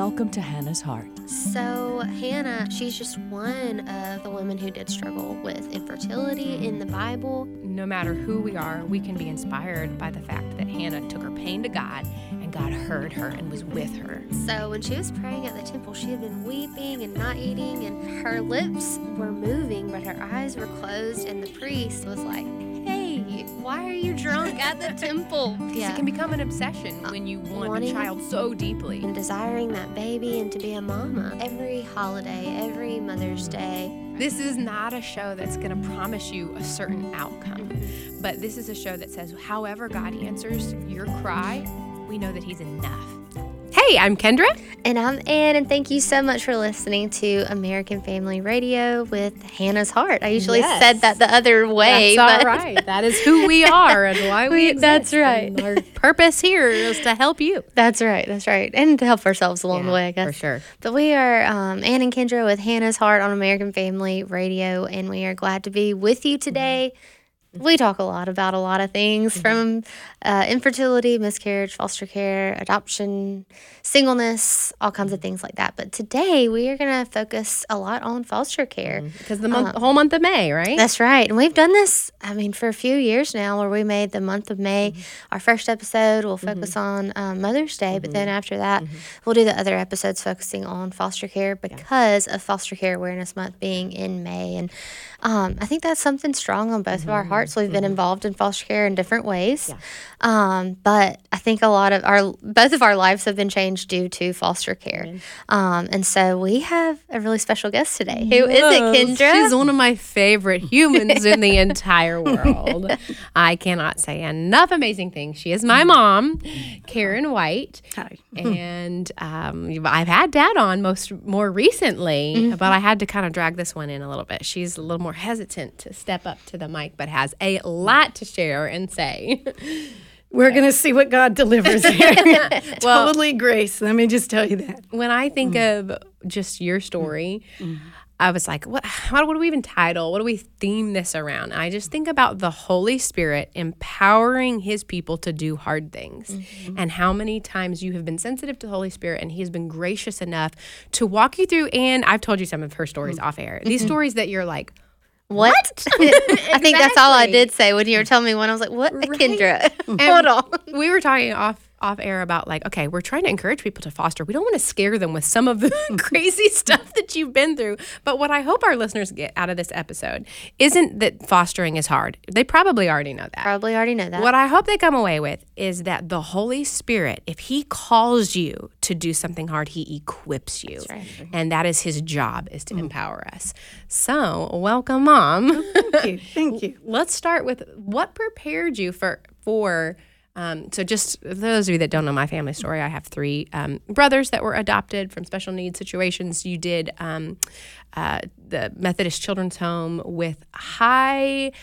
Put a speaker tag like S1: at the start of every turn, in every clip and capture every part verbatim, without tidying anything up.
S1: Welcome to Hannah's Heart.
S2: So Hannah, she's just one of the women who did struggle with infertility in the Bible.
S3: No matter who we are, we can be inspired by the fact that Hannah took her pain to God, and God heard her and was with her.
S2: So when she was praying at the temple, she had been weeping and not eating, and her lips were moving, but her eyes were closed, and the priest was like, "Hey, why are you drunk at the temple?"
S3: Yeah. It can become an obsession when you want
S2: Wanting
S3: a child so deeply.
S2: and desiring that baby and to be a mama. Every holiday, every Mother's Day.
S3: This is not a show that's going to promise you a certain outcome, but this is a show that says, however God answers your cry, we know that He's enough. Hey, I'm Kendra.
S2: And I'm Ann, and thank you so much for listening to American Family Radio with Hannah's Heart. I usually
S3: Yes.
S2: said that the other way.
S3: That's
S2: but
S3: all right. That is who we are and why we,
S2: We-
S3: exist.
S2: that's right.
S3: And our purpose here is to help you.
S2: That's right, that's right. And to help ourselves along
S3: Yeah,
S2: the way, I guess.
S3: for sure.
S2: But we are um, Ann and Kendra with Hannah's Heart on American Family Radio, and we are glad to be with you today. We talk a lot about a lot of things from uh, infertility, miscarriage, foster care, adoption, singleness, all kinds of things like that. But today we are going to focus a lot on foster care.
S3: Because the month, whole month of May, right?
S2: That's right. And we've done this, I mean, for a few years now, where we made the month of May our first episode. We'll focus on um, Mother's Day, but then after that, we'll do the other episodes focusing on foster care because of Foster Care Awareness Month being in May. And um, I think that's something strong on both of our hearts. We've been involved in foster care in different ways.
S3: Yeah.
S2: Um, but I think a lot of our, both of our lives have been changed due to foster care. Um, and so we have a really special guest today. Who is it, Kendra?
S3: She's one of my favorite humans in the entire world. I cannot say enough amazing things. She is my mom, Karen White.
S4: Hi.
S3: And um, I've had Dad on most more recently, but I had to kind of drag this one in a little bit. She's a little more hesitant to step up to the mic, but has a lot to share and say.
S4: We're going to see what God delivers here.
S3: Well-
S4: totally grace. Let me just tell you that.
S3: When I think of just your story, I was like, what, how, what do we even title? What do we theme this around? I just think about the Holy Spirit empowering His people to do hard things, and how many times you have been sensitive to the Holy Spirit and He has been gracious enough to walk you through. And I've told you some of her stories off air. These stories that you're like,
S2: What? I think that's all I
S3: Exactly.
S2: did say when you were telling me one. I was like, what?
S3: Right.
S2: Kendra.
S3: And
S2: Hold on.
S3: we were talking off off air about like, okay, we're trying to encourage people to foster. We don't want to scare them with some of the crazy stuff that you've been through. But what I hope our listeners get out of this episode isn't that fostering is hard. They probably already know that.
S2: Probably already know that.
S3: What I hope they come away with is that the Holy Spirit, if He calls you to do something hard, He equips you.
S2: right.
S3: And that is His job, is to empower us. So welcome, Mom.
S4: Thank you. Thank you.
S3: Let's start with what prepared you for for um, so just those of you that don't know my family story, I have three um, brothers that were adopted from special needs situations. You did um, uh, the Methodist Children's Home with high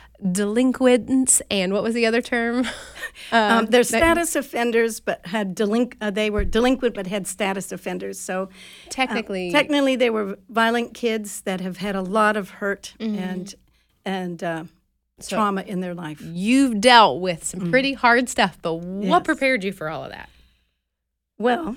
S3: delinquents, and what was the other term?
S4: Um, they're status offenders, but had delinq- uh, they were delinquent, but had status offenders. So
S3: Technically,
S4: technically, they were violent kids that have had a lot of hurt and and uh, trauma in their life.
S3: you've dealt with some pretty hard stuff, but what
S4: Yes.
S3: prepared you for all of that?
S4: Well,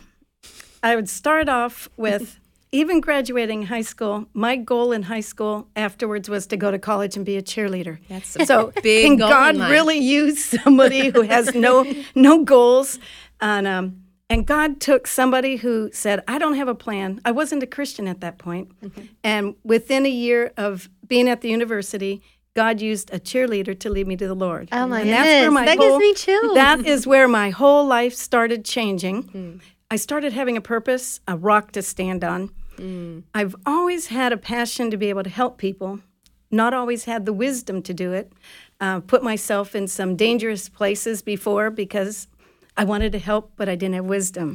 S4: I would start off with even graduating high school. My goal in high school afterwards was to go to college and be a cheerleader.
S3: That's a
S4: So
S3: big
S4: can
S3: goal
S4: God
S3: in life.
S4: really use somebody who has no no goals? And um, and God took somebody who said, "I don't have a plan." I wasn't a Christian at that point, and within a year of being at the university, God used a cheerleader to lead me to the Lord.
S2: Oh, my
S4: and that's where
S2: goodness.
S4: my
S2: That
S4: whole,
S2: gives me chills.
S4: That is where my whole life started changing. I started having a purpose, a rock to stand on. I've always had a passion to be able to help people, not always had the wisdom to do it. Uh, put myself in some dangerous places before because I wanted to help, but I didn't have wisdom.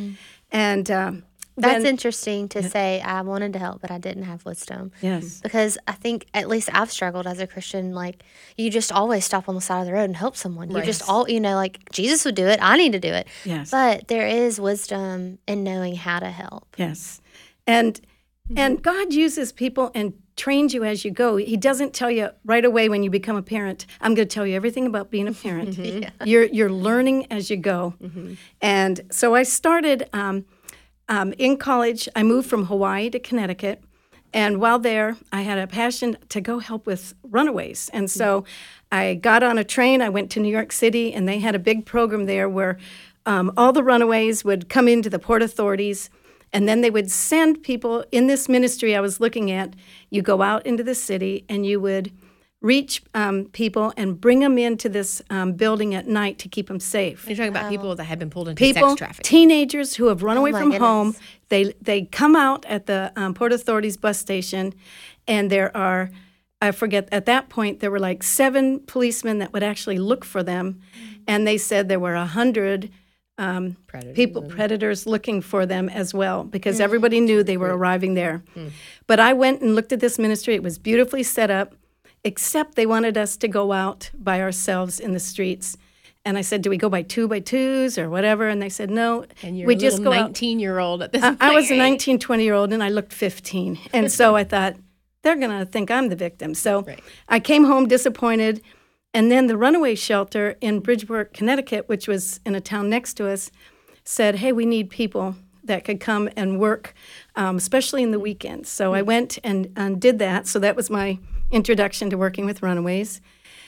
S4: And um,
S2: That's
S4: then-
S2: interesting to say I wanted to help, but I didn't have wisdom.
S4: Yes.
S2: Because I think, at least I've struggled as a Christian, like, you just always stop on the side of the road and help someone. You just all, you know, like, Jesus would do it. I need to do it.
S4: Yes.
S2: But there is wisdom in knowing how to help.
S4: Yes. And and God uses people and trains you as you go. He doesn't tell you right away when you become a parent, I'm going to tell you everything about being a parent. You're you're learning as you go. And so I started um, um, in college, I moved from Hawaii to Connecticut. And while there, I had a passion to go help with runaways. And so I got on a train. I went to New York City, and they had a big program there where um, all the runaways would come into the Port Authorities, and then they would send people in this ministry I was looking at. You go out into the city, and you would reach um, people and bring them into this um, building at night to keep them safe.
S3: You're talking about people that have been pulled into
S4: People,
S3: sex trafficking.
S4: teenagers who have run away
S2: my
S4: from
S2: goodness.
S4: home, they they come out at the um, Port Authorities bus station, and there are, I forget, at that point, there were like seven policemen that would actually look for them, and they said there were a hundred um,
S3: Predators.
S4: people, predators looking for them as well, because everybody knew they were arriving there. But I went and looked at this ministry. It was beautifully set up, except they wanted us to go out by ourselves in the streets. And I said, do we go by two by twos or whatever? And they said, no,
S3: And you're
S4: we
S3: a
S4: just
S3: little
S4: go out.
S3: nineteen-year-old at this
S4: I,
S3: point.
S4: I was a nineteen, twenty-year-old, and I looked fifteen. And so I thought, they're going to think I'm the victim. So
S3: Right.
S4: I came home disappointed. And then the runaway shelter in Bridgeport, Connecticut, which was in a town next to us, said, hey, we need people that could come and work, um, especially in the weekends. So I went and, and did that. So that was my introduction to working with runaways.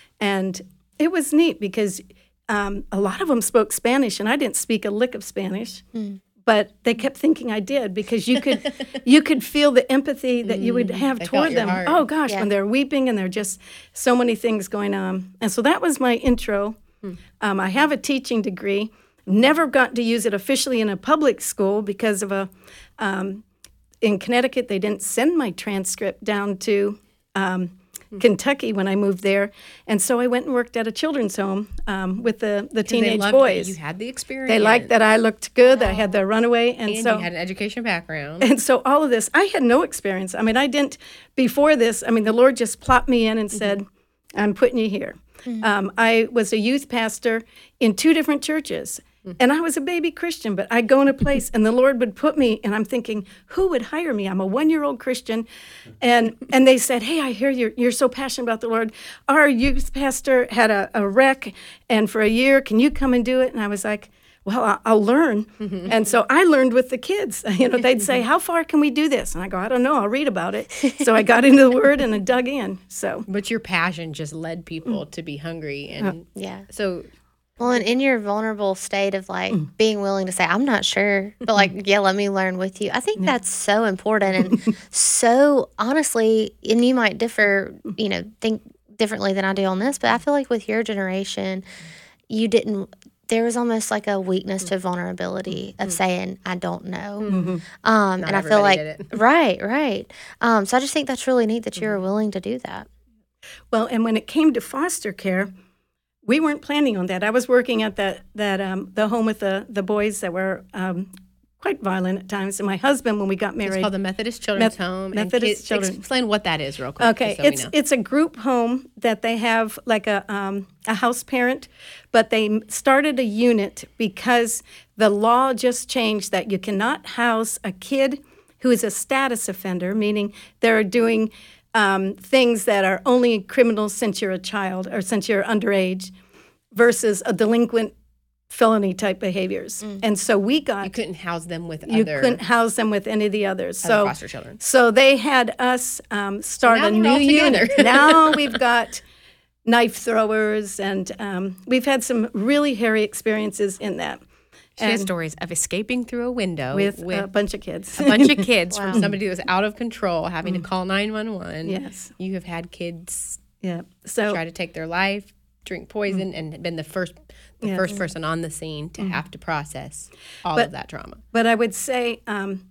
S4: And it was neat because um, a lot of them spoke Spanish, and I didn't speak a lick of Spanish. But they kept thinking I did, because you could you could feel the empathy that you would have
S3: They felt
S4: toward
S3: your
S4: them.
S3: heart.
S4: Oh gosh,
S2: Yeah.
S4: when they're weeping and there are just so many things going on. And so that was my intro. Um, I have a teaching degree. Never got to use it officially in a public school because of a um, in Connecticut they didn't send my transcript down to um, Kentucky when I moved there, and so I went and worked at a children's home um, with the the
S3: They
S4: teenage
S3: loved that
S4: boys.
S3: You had the experience.
S4: They liked that I looked good, that I had the runaway, and,
S3: And
S4: so
S3: you had an education background.
S4: and so all of this, I had no experience. I mean, I didn't before this. I mean, the Lord just plopped me in and said, "I'm putting you here." Um, I was a youth pastor in two different churches. And I was a baby Christian, but I'd go in a place and the Lord would put me, and I'm thinking, who would hire me? I'm a one-year-old Christian. And and they said, hey, I hear you're, you're so passionate about the Lord. Our youth pastor had a, a wreck, and for a year, can you come and do it? And I was like, well, I'll, I'll learn. And so I learned with the kids. You know, they'd say, how far can we do this? And I go, I don't know, I'll read about it. So I got into the Word and I dug in. So
S3: But your passion just led people to be hungry. And
S2: Yeah.
S3: so
S2: Well, and in your vulnerable state of like being willing to say, I'm not sure, but like, yeah, let me learn with you. I think that's so important. And so honestly, and you might differ, you know, think differently than I do on this, but I feel like with your generation, you didn't, there was almost like a weakness to vulnerability of saying, I don't know. Um, and I feel
S3: everybody
S2: like,
S3: did it.
S2: right, right. Um, so I just think that's really neat that you're willing to do that.
S4: Well, and when it came to foster care, we weren't planning on that. I was working at that that um, the home with the the boys that were um, quite violent at times. And my husband, when we got
S3: it's
S4: married,
S3: called the Methodist Children's
S4: Meth-
S3: Home.
S4: Methodist
S3: and kids,
S4: Children-
S3: Explain what that is real quick.
S4: okay,
S3: just so we
S4: it's
S3: know.
S4: it's a group home that they have like a um, a house parent, but they m- started a unit because the law just changed that you cannot house a kid who is a status offender, meaning they're doing um, things that are only criminal since you're a child or since you're underage, versus a delinquent felony type behaviors. And so we got
S3: You couldn't house them with
S4: you
S3: other
S4: couldn't house them with any of the others.
S3: other
S4: So
S3: foster children.
S4: so they had us um, start
S3: now
S4: a
S3: we're
S4: new
S3: all together.
S4: unit. Now we've got knife throwers, and um, we've had some really hairy experiences in that.
S3: She has
S4: And
S3: stories of escaping through a window
S4: with,
S3: with
S4: a bunch of kids.
S3: a bunch of kids from somebody who was out of control, having to call nine one one.
S4: Yes.
S3: You have had kids
S4: Yeah. So
S3: try to take their life, drink poison, and been the first the
S4: Yes.
S3: first person on the scene to have to process all
S4: But-
S3: of that trauma.
S4: But I would say um,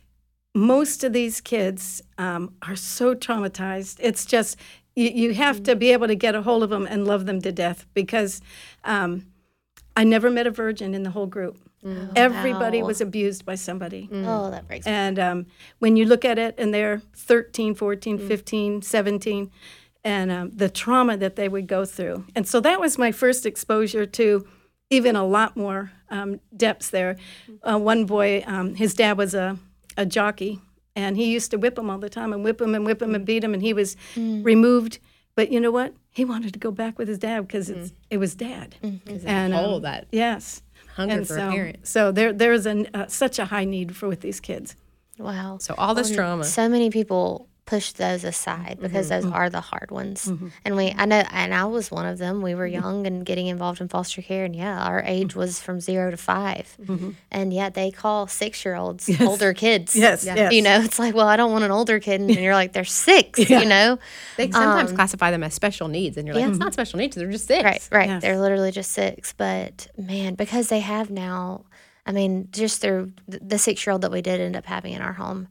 S4: most of these kids um, are so traumatized. It's just, you, you have to be able to get a hold of them and love them to death, because um, I never met a virgin in the whole group. Everybody
S2: wow.
S4: was abused by somebody.
S2: Oh, that breaks my
S4: And um, when you look at it, and they're thirteen, fourteen, fifteen, seventeen, and um, the trauma that they would go through. And so that was my first exposure to even a lot more um, depths there. Uh, one boy, um, his dad was a, a jockey, and he used to whip him all the time and whip him and whip him and beat him, and he was removed. But you know what? He wanted to go back with his dad because it's it was dad. And um,
S3: Hold that.
S4: yes.
S3: Hunger
S4: and
S3: for
S4: so,
S3: a parent.
S4: So there there is an, uh, such a high need for with these kids.
S2: Wow.
S3: So all this
S2: And
S3: trauma.
S2: So many people push those aside because those are the hard ones. And we, I know, and I was one of them. We were young and getting involved in foster care, and yeah, our age was from zero to five, and yet they call six-year-olds older kids.
S4: Yes, yes.
S2: You know, it's like, well, I don't want an older kid, and you're like, they're six. You know,
S3: They sometimes classify them as special needs, and you're like,
S2: yeah.
S3: it's not special needs; they're just six.
S2: right, right.
S4: Yes.
S2: They're literally just six. But man, because they have now, I mean, just through th- the six-year-old that we did end up having in our home,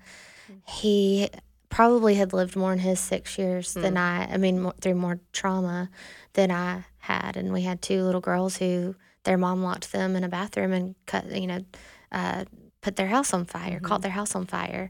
S2: he probably had lived more in his six years than I, I mean, more, through more trauma than I had. And we had two little girls who their mom locked them in a bathroom and cut, you know, uh, put their house on fire, caught their house on fire.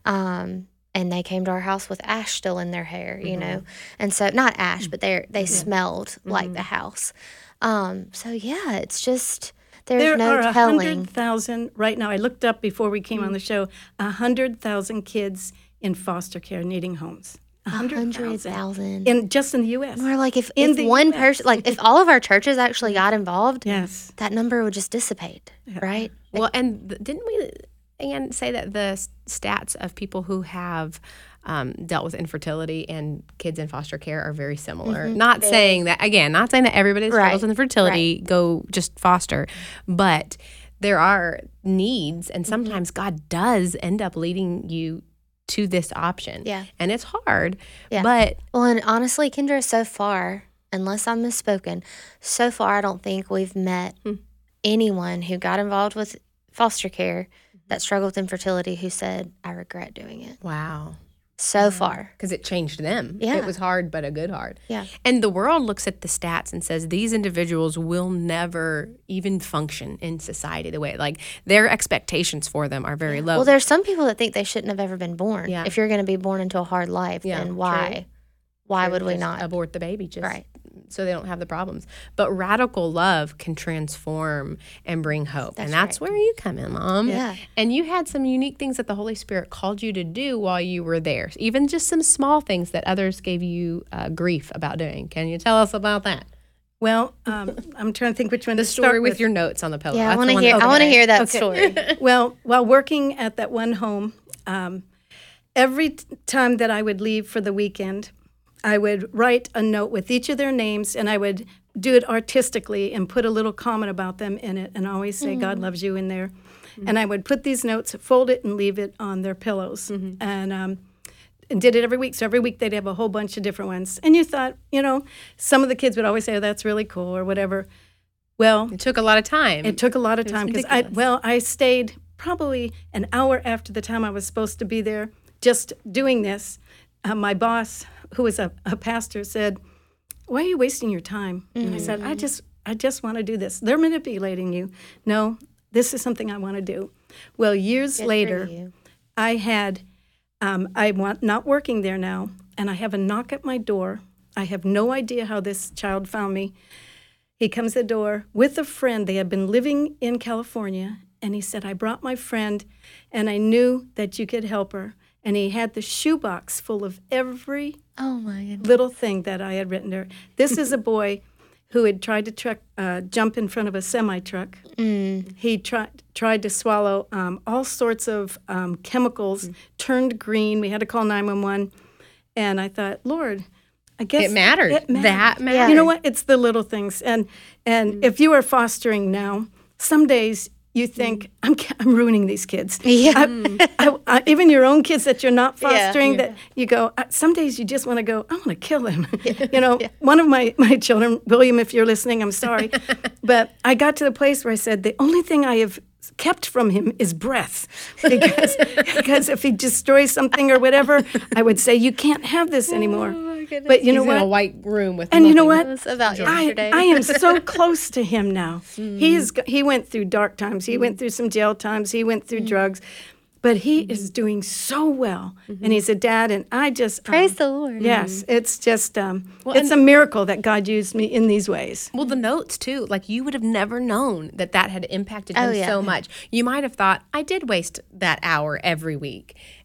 S2: Um, and they came to our house with ash still in their hair, you know. And so, not ash, but they they smelled like the house. Um, so, yeah, it's just, there's
S4: There
S2: no
S4: are a
S2: telling.
S4: hundred thousand right now. I looked up before we came on the show. A hundred thousand kids in foster care needing homes. A
S2: A
S4: hundred
S2: hundred
S4: thousand
S2: thousand.
S4: in just in the U S.
S2: We're like, if,
S4: in
S2: if
S4: the
S2: one
S4: U S.
S2: person, like, if all of our churches actually got involved,
S4: Yes.
S2: that number would just dissipate, right?
S3: Well, and th- didn't we, Ann, say that the s- stats of people who have um, dealt with infertility and kids in foster care are very similar? Not saying that, again, not saying that everybody that struggles
S2: Right,
S3: with infertility go just foster, but there are needs, and sometimes God does end up leading you to this option.
S2: Yeah.
S3: And it's hard,
S2: Yeah.
S3: but
S2: Well, and honestly, Kendra, so far, unless I'm misspoken, so far I don't think we've met anyone who got involved with foster care that struggled with infertility who said, I regret doing it.
S3: wow.
S2: So far.
S3: Because it changed them.
S2: Yeah.
S3: It was hard, but a good hard.
S2: Yeah.
S3: And the world looks at the stats and says these individuals will never even function in society the way, like their expectations for them are very low.
S2: Well, there's some people that think they shouldn't have ever been born.
S3: Yeah.
S2: If you're going to be born into a hard life,
S3: Yeah,
S2: then why? Why would we
S3: Just
S2: not?
S3: abort the baby just
S2: Right.
S3: so they don't have the problems? But radical love can transform and bring hope. and that's where you come in, Mom.
S2: Yeah.
S3: And you had some unique things that the Holy Spirit called you to do while you were there, even just some small things that others gave you uh, grief about doing. Can you tell us about that?
S4: Well, um, I'm trying to think which one
S3: The
S4: to
S3: story
S4: start
S3: with,
S4: with.
S3: your notes on the pillow.
S2: Yeah, I
S3: That's
S2: want
S3: the
S2: to
S3: one
S2: hear.
S3: that-
S2: I want to hear that
S4: Okay.
S2: story.
S4: Well, while working at that one home, um, every t- time that I would leave for the weekend, I would write a note with each of their names, and I would do it artistically and put a little comment about them in it, and always say, God loves you in there. And I would put these notes, fold it, and leave it on their pillows. And um, and did it every week. So every week they'd have a whole bunch of different ones. And you thought, you know, some of the kids would always say, oh, that's really cool or whatever. Well,
S3: It took a lot of time.
S4: it took a lot of time because I
S3: ridiculous.
S4: well I stayed probably an hour after the time I was supposed to be there just doing this. Uh, my boss, who was a, a pastor, said, "Why are you wasting your time?" And I said, "I just I just want to do this. They're manipulating you. No, this is something I want to do." Well, years
S2: Good for
S4: later,
S2: you.
S4: I had um, I want not working there now, and I have a knock at my door. I have no idea how this child found me. He comes to the door with a friend. They had been living in California, and he said, "I brought my friend, and I knew that you could help her." And he had the shoebox full of every
S2: Oh my goodness.
S4: little thing that I had written there. This is a boy who had tried to truck, uh, jump in front of a semi truck.
S2: Mm.
S4: He tried tried to swallow um, all sorts of um, chemicals, turned green. We had to call nine one one, and I thought, Lord, I guess
S3: It mattered.
S4: It mattered.
S3: That
S2: Yeah.
S3: mattered.
S4: You know what? It's the little things. And and if you are fostering now, some days you think I'm ca- I'm ruining these kids.
S2: Yeah.
S4: I, I, I, even your own kids that you're not
S2: Yeah.
S4: fostering, that you go. I- Some days you just want to go. I want to kill him. You know, one of my my children, William, if you're listening, I'm sorry, but I got to the place where I said the only thing I have kept from him is breath, because because if he destroys something or whatever, I would say you can't have this anymore. But you know
S3: He's in a
S4: what?
S3: white room with
S4: And you know
S3: nothing.
S4: what?
S2: It's about
S4: I,
S2: yesterday.
S4: I am so close to him now. He is. He went through dark times. He went through some jail times. He went through drugs, but he is doing so well, and he's a dad. And I just
S2: Praise
S4: um,
S2: the Lord.
S4: Yes, it's just um, it's a miracle that God used me in these ways.
S3: Well, the notes too. Like you would have never known that that had impacted him
S2: Oh, yeah.
S3: so much. You might have thought I did waste that hour every week,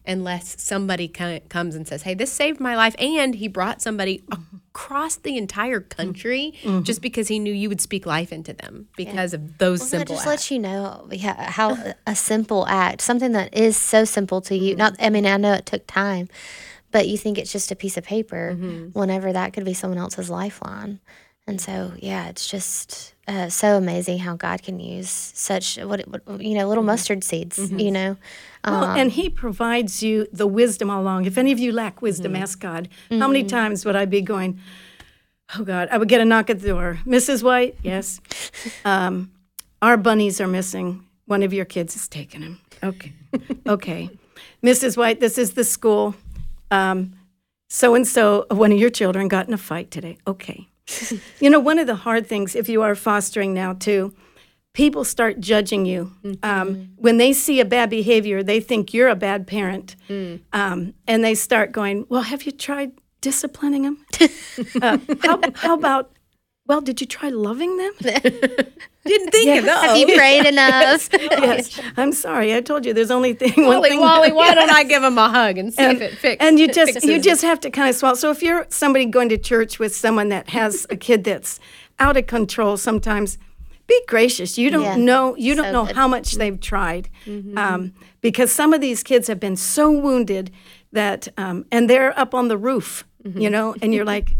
S3: unless somebody co- comes and says, hey, this saved my life. And he brought somebody across the entire country mm-hmm. just because he knew you would speak life into them because yeah. of those
S2: well,
S3: simple
S2: that just
S3: acts.
S2: lets you know how a simple act, something that is so simple to you, not, I mean, I know it took time, but you think it's just a piece of paper mm-hmm. whenever that could be someone else's lifeline. And so, yeah, it's just uh, so amazing how God can use such, what, what you know, little mustard seeds, mm-hmm. you know. Um,
S4: well, and he provides you the wisdom all along. If any of you lack wisdom, mm-hmm. ask God. How mm-hmm. many times would I be going, oh, God, I would get a knock at the door. Missus White, yes. um, our bunnies are missing. One of your kids has taken him. Okay. Okay. Missus White, this is the school. Um, so-and-so, one of your children got in a fight today. Okay. You know, one of the hard things, if you are fostering now, too, people start judging you. Mm-hmm. Um, when they see a bad behavior, they think you're a bad parent. Mm. Um, and they start going, well, have you tried disciplining them? uh, how, how about, well, did you try loving them?
S3: Didn't think
S2: yes.
S3: of that.
S2: Have you prayed enough?
S4: yes. yes. I'm sorry. I told you there's only thing,
S3: Wally,
S4: one thing.
S3: Wally, why yes. don't I give him a hug and see
S4: and,
S3: if it fixes?
S4: And you just
S3: fixes
S4: you
S3: it.
S4: just have to kind of swallow. So if you're somebody going to church with someone that has a kid that's out of control, sometimes be gracious. You don't yeah. know you don't so know good. how much they've tried, mm-hmm. um, because some of these kids have been so wounded that, um, and they're up on the roof, mm-hmm. you know, and you're like.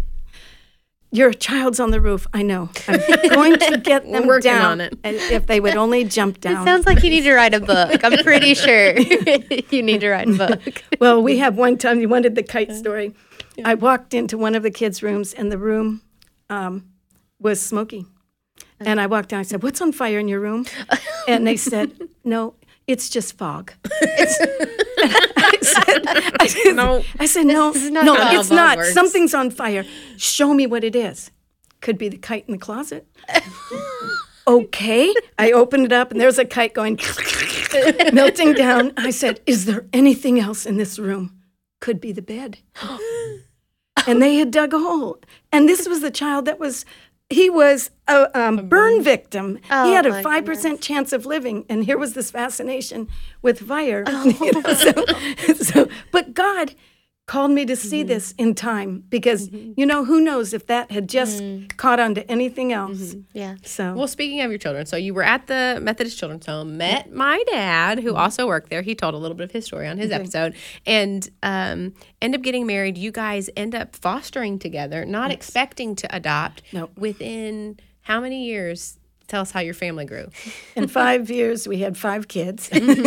S4: Your child's on the roof. I know. I'm going to get them
S3: We're working
S4: down.
S3: on it.
S4: If they would only jump down.
S2: It sounds like you need to write a book. I'm pretty sure you need to write a book.
S4: Well, we have one time, you wanted the kite story. I walked into one of the kids' rooms, and the room um, was smoky. And I walked down. I said, what's on fire in your room? And they said, no, it's just fog. It's, I said, I said,
S3: no,
S4: I said, no,
S2: not
S4: no,
S2: how
S4: it's not.
S3: works.
S4: Something's on fire. Show me what it is. Could be the kite in the closet. Okay. I opened it up, and there's a kite going, melting down. I said, is there anything else in this room? Could be the bed. And they had dug a hole. And this was the child that was... He was a um, burn victim.
S2: Oh,
S4: he had a
S2: my
S4: five percent
S2: goodness.
S4: chance of living, and here was this fascination with fire.
S2: Oh.
S4: You know, so, so, but God called me to see mm-hmm. this in time because, mm-hmm. you know, who knows if that had just mm-hmm. caught on to anything else.
S2: Mm-hmm. Yeah.
S4: So
S3: well, speaking of your children, so you were at the Methodist Children's Home, met my dad, who also worked there. He told a little bit of his story on his
S4: okay.
S3: episode, and um, end up getting married. You guys end up fostering together, not yes. expecting to adopt.
S4: No.
S3: Within how many years? Tell us how your family grew.
S4: In five years, we had five kids.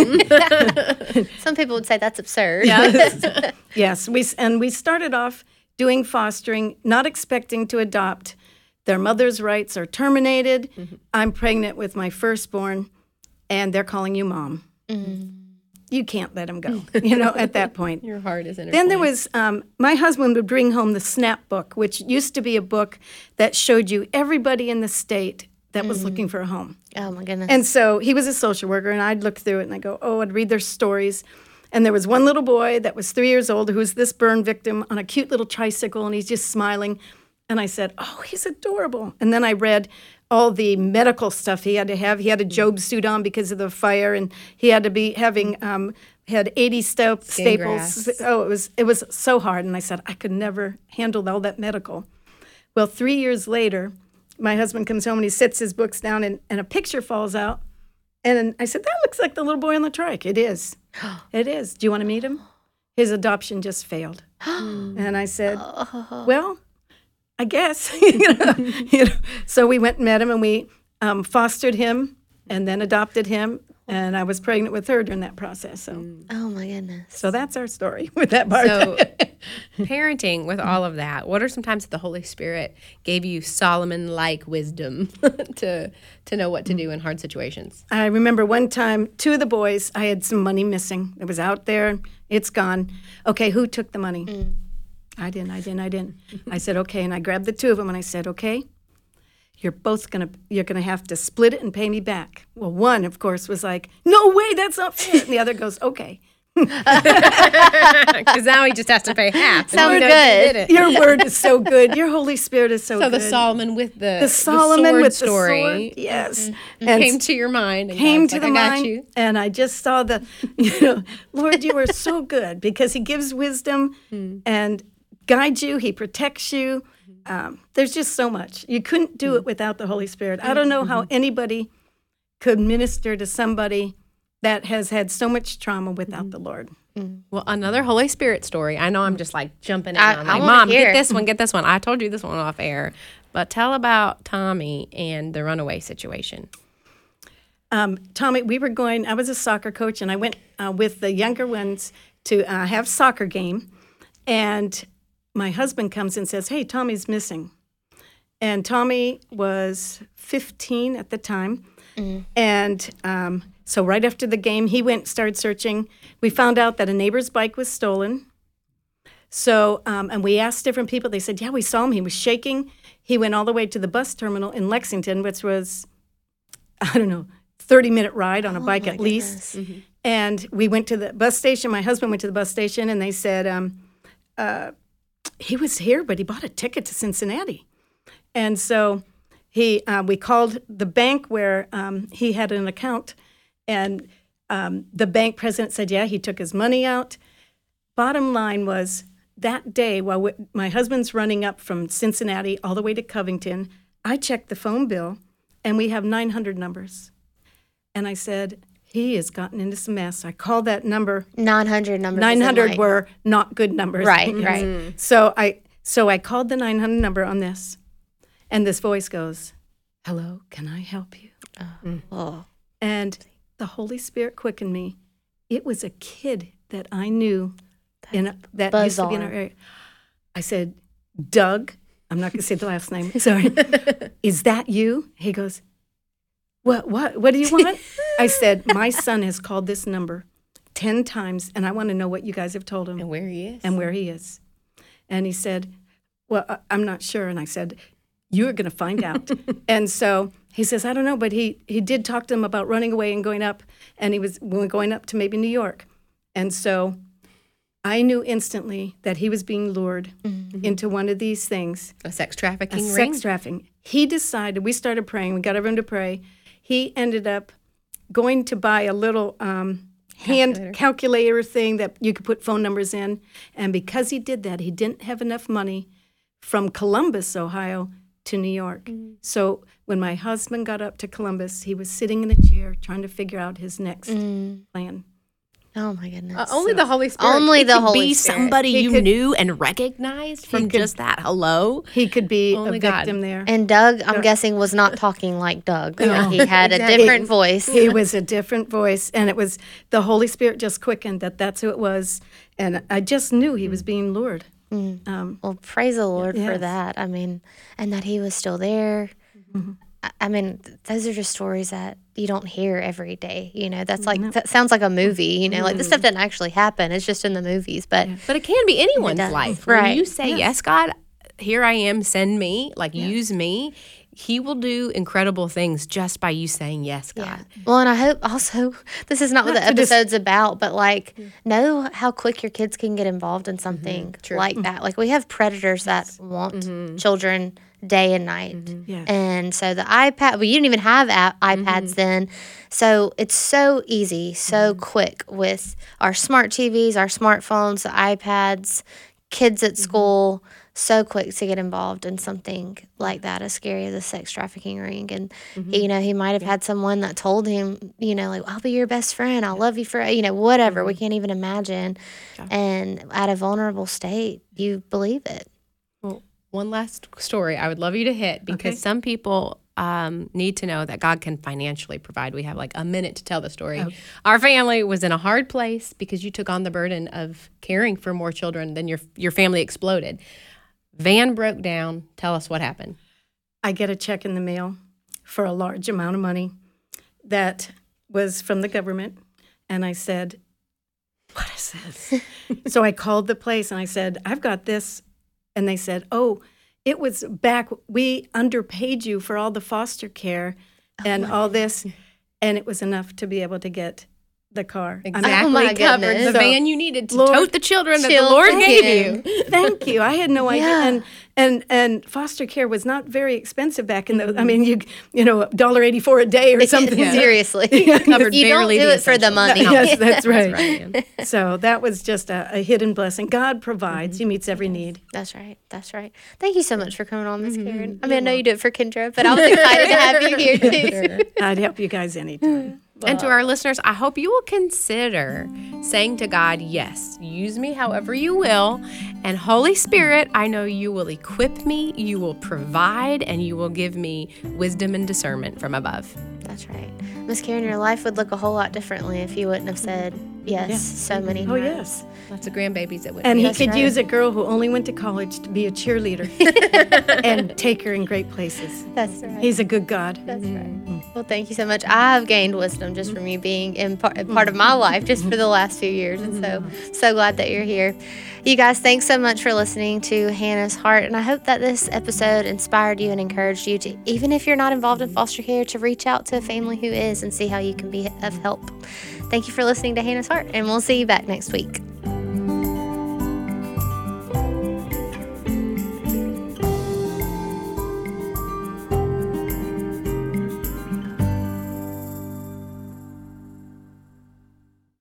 S2: Mm-hmm. Some people would say that's absurd.
S4: Yes. yes. We, and we started off doing fostering, not expecting to adopt. Their mother's rights are terminated. Mm-hmm. I'm pregnant with my firstborn, and they're calling you mom. Mm-hmm. You can't let them go, you know, at that point.
S3: Your heart is in
S4: Then there was, um, my husband would bring home the SNAP book, which used to be a book that showed you everybody in the state that was mm-hmm. looking for a home.
S2: Oh, my goodness.
S4: And so he was a social worker, and I'd look through it, and I'd go, oh, I'd read their stories. And there was one little boy that was three years old who was this burn victim on a cute little tricycle, and he's just smiling. And I said, oh, he's adorable. And then I read all the medical stuff he had to have. He had a Job suit on because of the fire, and he had to be having um, had eighty sta- staples. Oh, it was it was so hard. And I said, I could never handle all that medical. Well, three years later, my husband comes home and he sits his books down, and, and a picture falls out. And I said, that looks like the little boy on the trike. It is. It is. Do you want to meet him? His adoption just failed. And I said, well, I guess. you know, you know. So we went and met him, and we um, fostered him and then adopted him. And I was pregnant with her during that process. So,
S2: oh, my goodness.
S4: So that's our story with that part.
S3: So parenting with all of that, what are some times that the Holy Spirit gave you Solomon-like wisdom to to know what to do in hard situations?
S4: I remember one time, two of the boys, I had some money missing. It was out there. It's gone. Okay, who took the money? Mm. I didn't, I didn't, I didn't. I said, okay, and I grabbed the two of them, and I said, okay, you're both going to, you're going to have to split it and pay me back. Well, one, of course, was like, no way, that's not fair. And the other goes, okay,
S3: Because now he just has to pay half.
S2: Sounds
S3: You know,
S2: good.
S3: he did it.
S4: Your word is so good. Your Holy Spirit is so,
S3: So
S4: good.
S3: the Solomon with the,
S4: the Solomon
S3: sword
S4: with
S3: story
S4: the sword, yes, and
S3: came to your mind. And
S4: came
S3: God's
S4: to
S3: like,
S4: the
S3: I got
S4: mind,
S3: you.
S4: and I just saw the, you know, Lord, you are so good because He gives wisdom and guides you. He protects you. Um, there's just so much. You couldn't do it without the Holy Spirit. I don't know how anybody could minister to somebody that has had so much trauma without the Lord.
S3: Well, another Holy Spirit story. I know I'm just like jumping in.
S2: I-
S3: I'm
S2: I
S3: like,
S2: wanna
S3: Mom,
S2: hear.
S3: get this one, get this one. I told you this one off air. But tell about Tommy and the runaway situation.
S4: Um, Tommy, we were going, I was a soccer coach, and I went uh, with the younger ones to uh, have soccer game. And my husband comes and says, hey, Tommy's missing. And Tommy was fifteen at the time. And um, so right after the game, he went and started searching. We found out that a neighbor's bike was stolen. So, um, and we asked different people. They said, yeah, we saw him. He was shaking. He went all the way to the bus terminal in Lexington, which was, I don't know, thirty-minute ride on a bike at least. And we went to the bus station. My husband went to the bus station, and they said, um, uh, he was here, but he bought a ticket to Cincinnati. And so he, uh, we called the bank where um, he had an account, and um, the bank president said, yeah, he took his money out. Bottom line was, that day, while we, my husband's running up from Cincinnati all the way to Covington, I checked the phone bill, and we have nine hundred numbers. And I said, he has gotten into some mess. I called that number.
S2: nine hundred numbers.
S4: nine hundred
S2: like,
S4: were not good numbers.
S2: Right, right.
S4: So I so I called the nine hundred number on this, and this voice goes, hello, can I help you?
S2: Oh.
S4: And the Holy Spirit quickened me. It was a kid that I knew in a, that used to be in our
S2: bizarre.
S4: area. I said, Doug, I'm not going to say the last name, sorry. Is that you? He goes, what, what, what do you want? I said, my son has called this number ten times, and I want to know what you guys have told him
S3: And where he is.
S4: and where he is. And he said, well, I- I'm not sure. And I said, you're going to find out. And so he says, I don't know, but he, he did talk to him about running away and going up, and he was going up to maybe New York. And so I knew instantly that he was being lured into one of these things,
S3: a sex
S4: a
S3: trafficking ring.
S4: sex trafficking. He decided, we started praying, we got everyone to pray. He ended up going to buy a little um, hand
S3: Calculator.
S4: calculator thing that you could put phone numbers in. And because he did that, he didn't have enough money from Columbus, Ohio, to New York. So when my husband got up to Columbus, he was sitting in a chair trying to figure out his next plan.
S2: Oh my goodness.
S3: Uh, only the Holy Spirit.
S2: Only
S3: It
S2: the
S3: could
S2: Holy
S3: be
S2: Spirit.
S3: somebody
S4: He
S3: you
S4: could-
S3: knew and recognized from
S4: could-
S3: just that hello.
S4: He could be
S3: Only
S4: a
S3: God.
S4: victim there.
S2: And Doug, I'm guessing, was not talking like Doug. He had a
S3: Exactly.
S2: different voice.
S4: He was a different voice, and it was the Holy Spirit just quickened that that's who it was. And I just knew he was being lured. Um,
S2: Well, praise the Lord for
S4: Yes.
S2: that. I mean, and that he was still there. I, I mean, th- those are just stories that you don't hear every day. You know, that's like, that sounds like a movie. You know, like this stuff doesn't actually happen. It's just in the movies. But
S3: But it can be anyone's
S2: does.
S3: life.
S2: Right.
S3: When you say, yes. God, here I am, send me, like use me, he will do incredible things just by you saying, yes, God.
S2: yeah. Well, and I hope also, this is not what the
S4: Not to dis-
S2: episode's about, but like, know how quick your kids can get involved in something like that. Like, we have predators that want children day and night.
S4: Yes.
S2: And so the iPad, well, you didn't even have a- iPads then. So it's so easy, so quick with our smart T Vs, our smartphones, the iPads, kids at school, so quick to get involved in something like that, as scary as a sex trafficking ring. And, he, you know, he might have had someone that told him, you know, like, I'll be your best friend. I'll love you for, you know, whatever. We can't even imagine. And at a vulnerable state, you believe it.
S3: Well, one last story I would love you to hit because
S4: Okay.
S3: some people um, need to know that God can financially provide. We have like a minute to tell the story. Our family was in a hard place because you took on the burden of caring for more children than your your family exploded. Van broke down. Tell us what happened.
S4: I get a check in the mail for a large amount of money that was from the government. And I said, what is this? So I called the place and I said, I've got this. And they said, oh, it was back, we underpaid you for all the foster care and all this. And it was enough to be able to get the car. I mean,
S3: Exactly.
S2: Oh, my
S3: covered
S2: goodness.
S3: the van you needed to
S4: Lord,
S3: tote the children that the
S2: children.
S3: Lord gave you.
S4: thank you. I had no idea.
S2: Yeah.
S4: And and and foster care was not very expensive back in the. I mean, you you know, one dollar eighty-four a day or something.
S2: Seriously.
S3: Covered
S2: You don't
S3: barely
S2: do
S3: the
S2: it for the
S3: essentials.
S2: money.
S4: Yes, that's right.
S3: Right, man.
S4: So that was just a, a hidden blessing. God provides. He meets every need.
S2: That's right. That's right. Thank you so much for coming on, Miss Karen. I mean, I know you do it for Kendra, but I was excited to have you here too.
S4: I'd help you guys anytime.
S3: And to our listeners, I hope you will consider saying to God, yes, use me however you will. And Holy Spirit, I know you will equip me, you will provide, and you will give me wisdom and discernment from above.
S2: That's right. Miss Karen, your life would look a whole lot differently if you wouldn't have said yes so many times.
S4: Oh, yes.
S3: Lots of grandbabies that would
S4: And
S3: be.
S4: he
S2: That's
S4: could
S2: right.
S4: use a girl who only went to college to be a cheerleader and take her in great places.
S2: That's right.
S4: He's a good God.
S2: That's right. Well, thank you so much. I have gained wisdom just from you being in part, a part of my life just for the last few years. And so, so glad that you're here. You guys, thanks so much for listening to Hannah's Heart. And I hope that this episode inspired you and encouraged you to, even if you're not involved in foster care, to reach out to a family who is and see how you can be of help. Thank you for listening to Hannah's Heart, and we'll see you back next week.